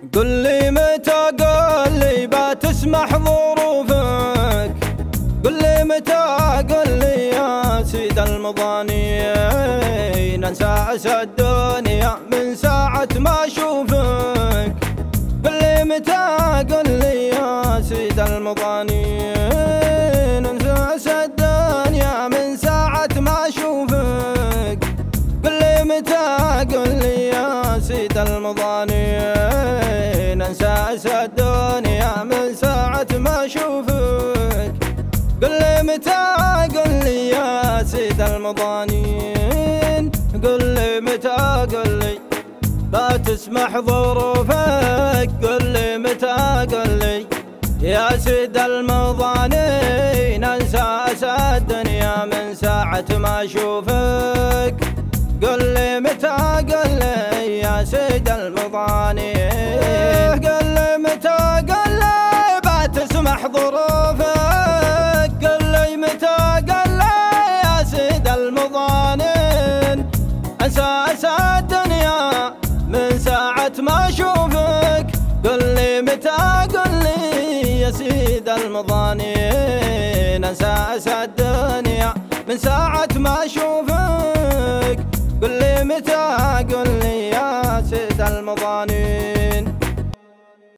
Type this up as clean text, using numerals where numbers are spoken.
قل لي متى، قل لي بتسمح ظروفك، قل لي متى، قل لي يا سيد المضانين، ننسى أسى الدنيا من ساعة ما أشوفك. قل لي متى، قل لي يا سيد المضانين، ننسى أسى الدنيا من ساعة ما أشوفك. قل لي متى، قل لي يا سيد المضانين، ننسى أسى الدنيا من ساعة ما أشوفك. قل لي متى، قل لي يا سيد المضانين، قل لي متى، قل لي بتسمح ظروفك. قل لي متى، قل لي يا سيد المضانين، انسى أسى الدنيا من ساعة ما أشوفك. قل لي متى، قل لي يا سيد المضانين، قل لي متى، قل لي بتسمح ظروفك. قل لي متى، قل لي يا سيد المضانين، انسى أسى الدنيا من ساعة ما أشوفك. قل لي متى، قل لي يا سيد المضانين، انسى أسى الدنيا من ساعة ما أشوفك.